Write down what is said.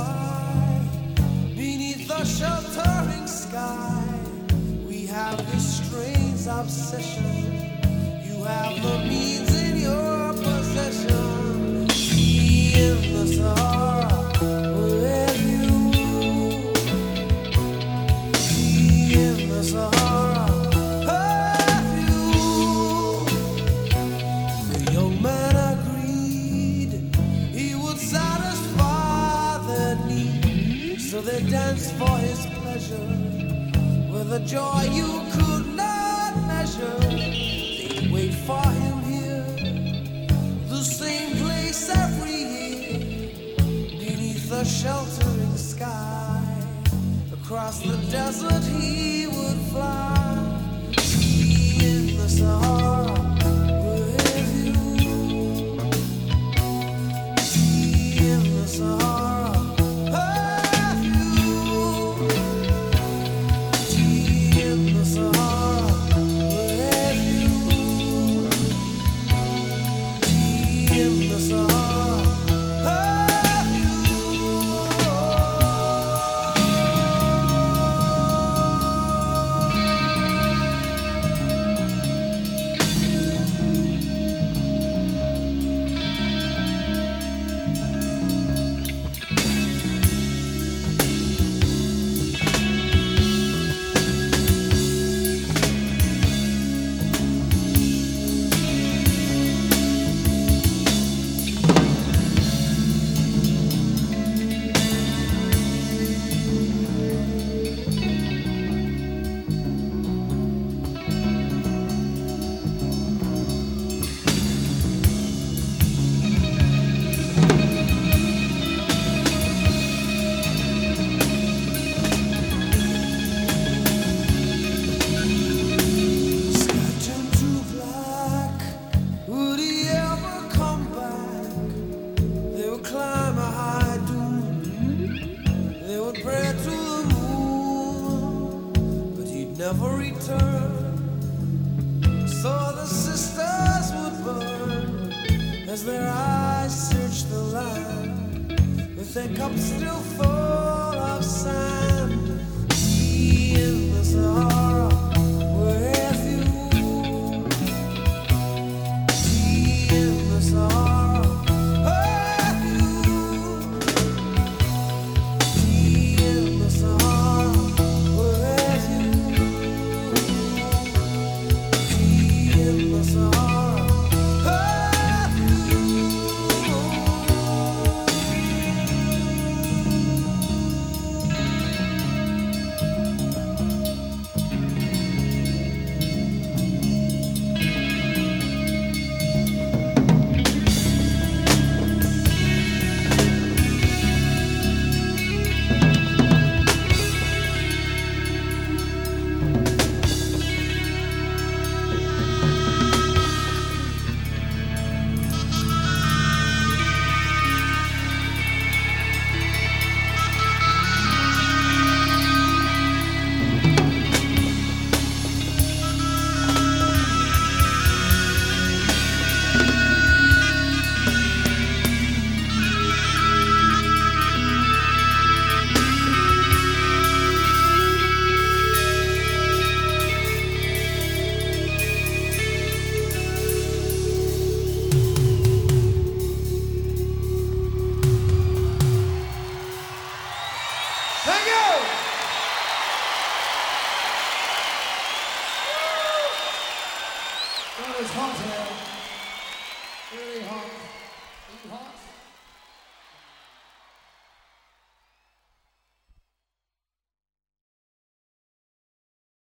why, beneath the sheltering sky, we have this strange obsession. You have the means in your possession. Be in the Sahara with you. Be in the Sahara with you. The young man agreed he would satisfy their need, so they danced for his pleasure with a joy you could not measure. They wait for him here, the same place every year, beneath the sheltering sky. Across the desert he would fly. Be in the Sahara with you. Be in the Sahara with you. Be in the Sahara with you. Be in the Sahara with you. Never return, so the sisters would burn as their eyes searched the land with their cups still full.